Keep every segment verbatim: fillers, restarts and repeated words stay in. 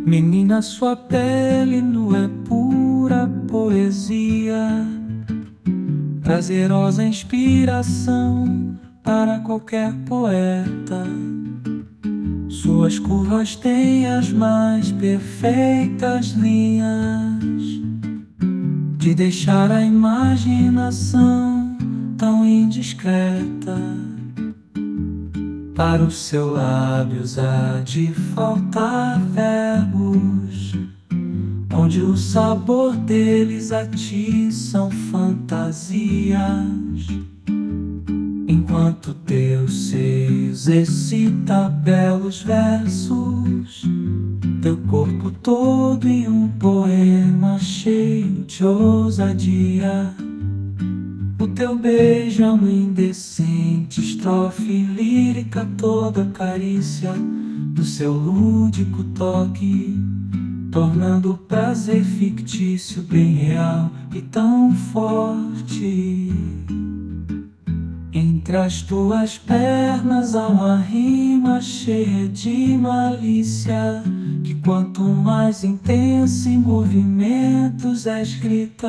Menina, sua pele nu é pura poesia, prazerosa inspiração para qualquer poeta. Suas curvas têm as mais perfeitas linhas, de deixar a imaginação tão indiscreta. Para os seus lábios há de faltar verbos, onde o sabor deles atiçam fantasias. Enquanto Deus se exercita belos versos, teu corpo todo em um poema cheio de ousadia. O teu beijo é uma indecente estrofe lírica, toda carícia do seu lúdico toque, tornando o prazer fictício bem real e tão forte. Entre as tuas pernas há uma rima cheia de malícia, que quanto mais intensa em movimentos é escrita,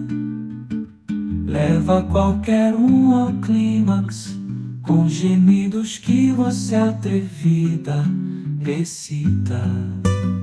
leva qualquer um ao clímax, com gemidos que você atrevida recita.